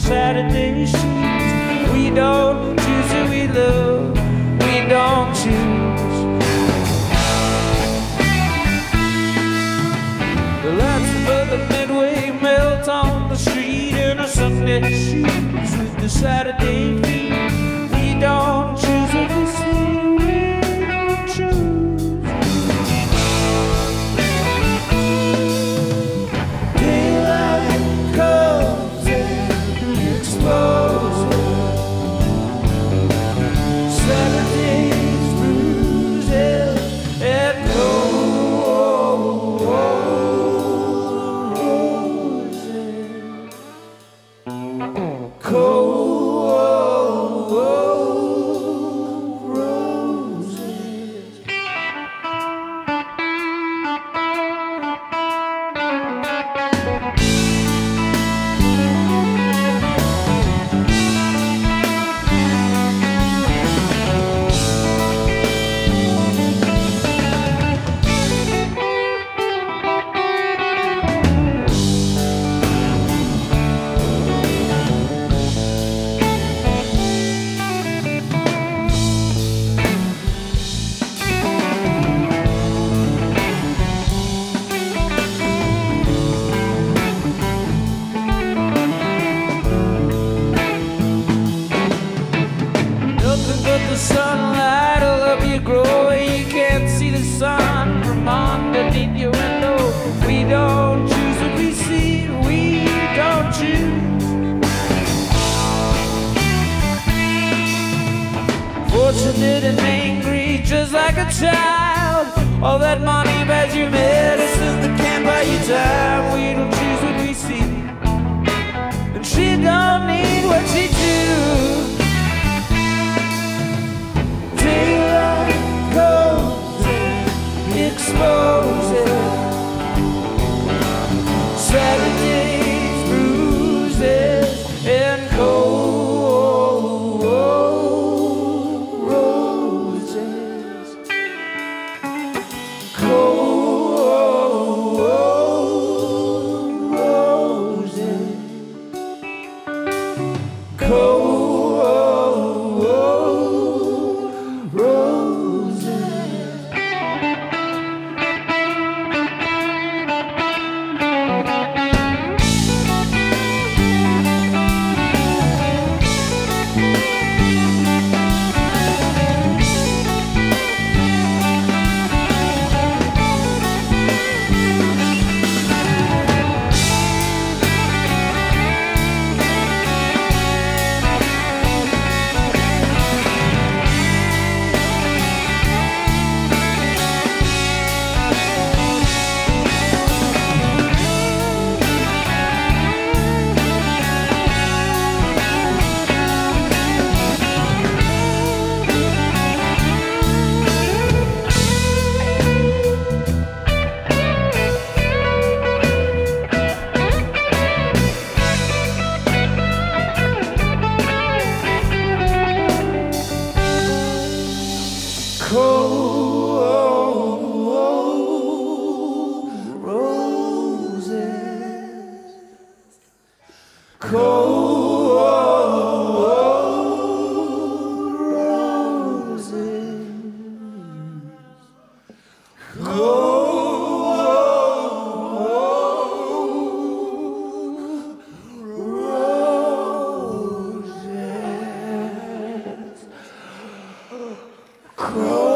Saturday shoes. We don't choose who we love, we don't choose. The lights above the Midway melt on the street in our Sunday shoes with the Saturday feet. We don't choose what we see, we don't choose. Daylight comes and exposes Saturday's bruises and cold roses. Cold roses. Nothing but the sunlight will help you grow. You can't see the sun from underneath your window. We don't choose what we see, we don't choose. Fortunate and angry, just like a child. All that money buys you medicine that can't buy you time. We don't choose what we see, and she don't need what she chooses. Daylight goes and exposes Saturday's bruises and cold roses. Cold roses. Cold roses. Cold roses. Cold roses. Cold roses.